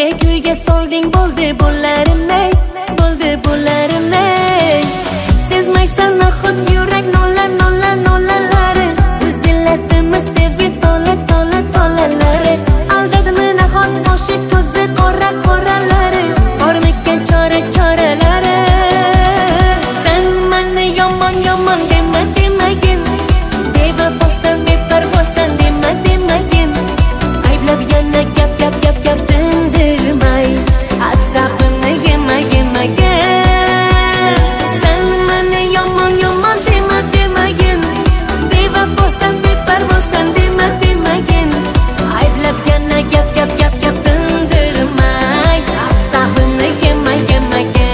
Meni kuyga solding, bo'ldi bo'larimay, bo'ldi bo'larimay. Sezmaysan nahot yurak nola nola nolalari, o'zilatdimi sevgi tola tola tolalari. Aldadimi nahot boshi ko'zi qora qoralari, bormikan chora choralari. Sen meni yomon yomon dema demagin, bevafosan beparvosan dema demagin. Ayblab yana gap gap gap gap dindirmay, asabimni yema yemagin. Sen meni yomon yomon dema demagin, bevafosan beparvosan dema demagin. Ayblab yana gap gap gap gap dindirmay, asabimni yema yemagin.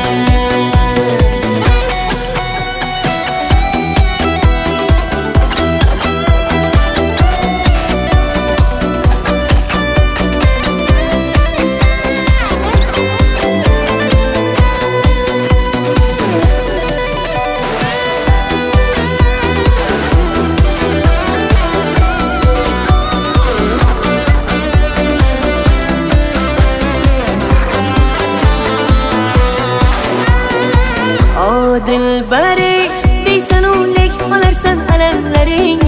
O dilbari, deysan o'lik olarsan alamlaring.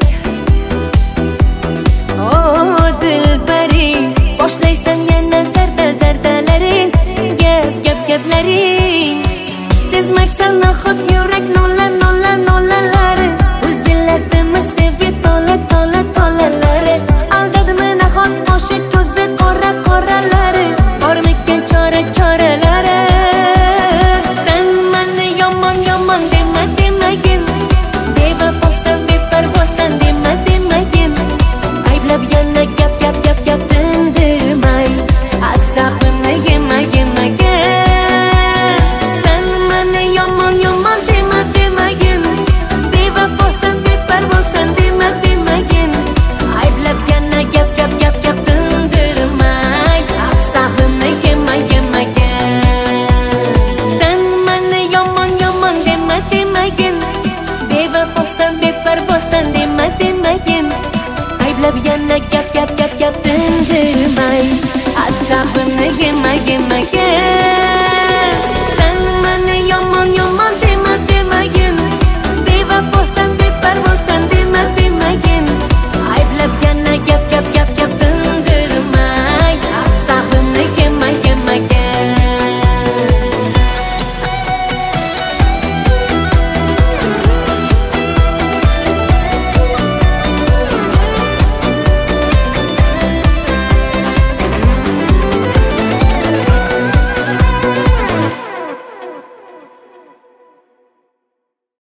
O dilbari, boshlaysan yana zarda zardalaring, gap gap gaplaring. Sezmaysan nahot yurak nola nola nolalari, o'zilatdimi sevgi tola tola tolalari. Aldadimi nahot boshi ko'zi qora qoralari, bormikan chora choralari. Sen meni yomon yomon dema demagin, bevafosan beparvosan dema demagin. Ayblab yana gap gap gap gap dindirmay, asabimni yema yemagin. Sen meni yomon yomon dema demagin, bevafosan beparvosan dema demagin. Ayblab yana gap gap gap gap dindirmay, asabimni yema yemagin. Sen meni yomon yomon dema demagin, bevafosan beparvosan dema demagin. Ayblab yana gap gap gap gap dindirmay, asabimni yema yemagin.